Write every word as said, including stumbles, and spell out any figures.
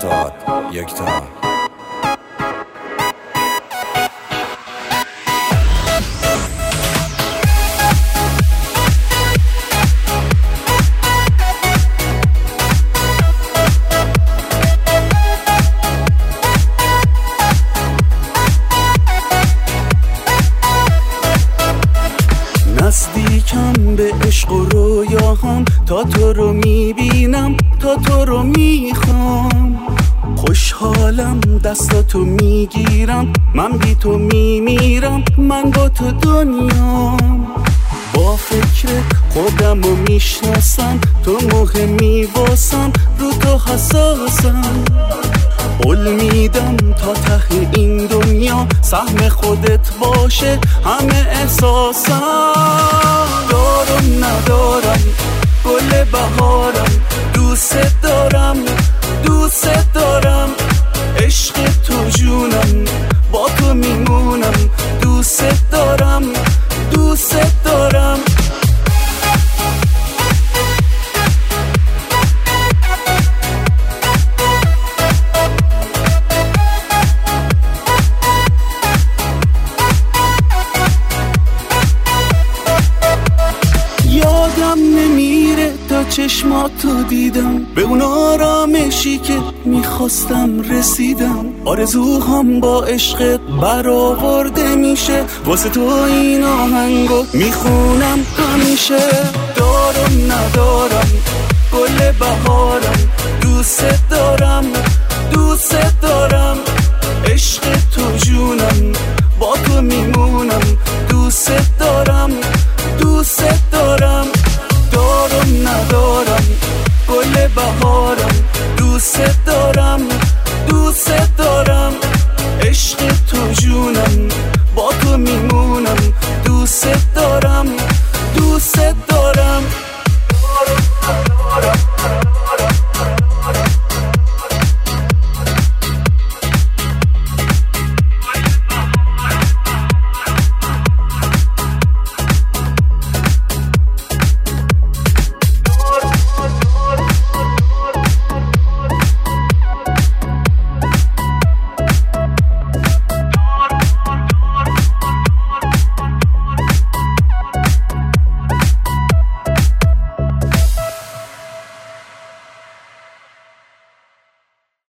افتاد یک تا نزدیکم به عشق و رویاهام، تا تو رو میبینم، تا تو رو میخوام. خوشحالم دستاتو میگیرم، من بی تو میمیرم، من با تو دنیام. با فکرت خودم رو میشناسم، تو مهمی واسم، رو تو حساسم. قول میدم تا ته این دنیا سهم خودت باشه همه احساسم. دارم ندارم گل بهارم، دوست دارم دوست دارم. عشق تو جونم، با تو میمونم، دوست دارم دوست دارم. یادم نمیره تا چشماتو دیدم، به اون آرامشی که میخواستم رسیدم. آرزوهام با عشقت برآورده میشه، واسه تو این آهنگو میخونم همیشه. دارم ندارم گل بهارم، دوست دارم دوست دارم. عشق تو جونم، با تو میمونم، دوست دارم دوست دارم. دارم ندارم گل بهارم، دوست دارم دوست دارم. عشق تو جونم، با تو میمونم، دوست دارم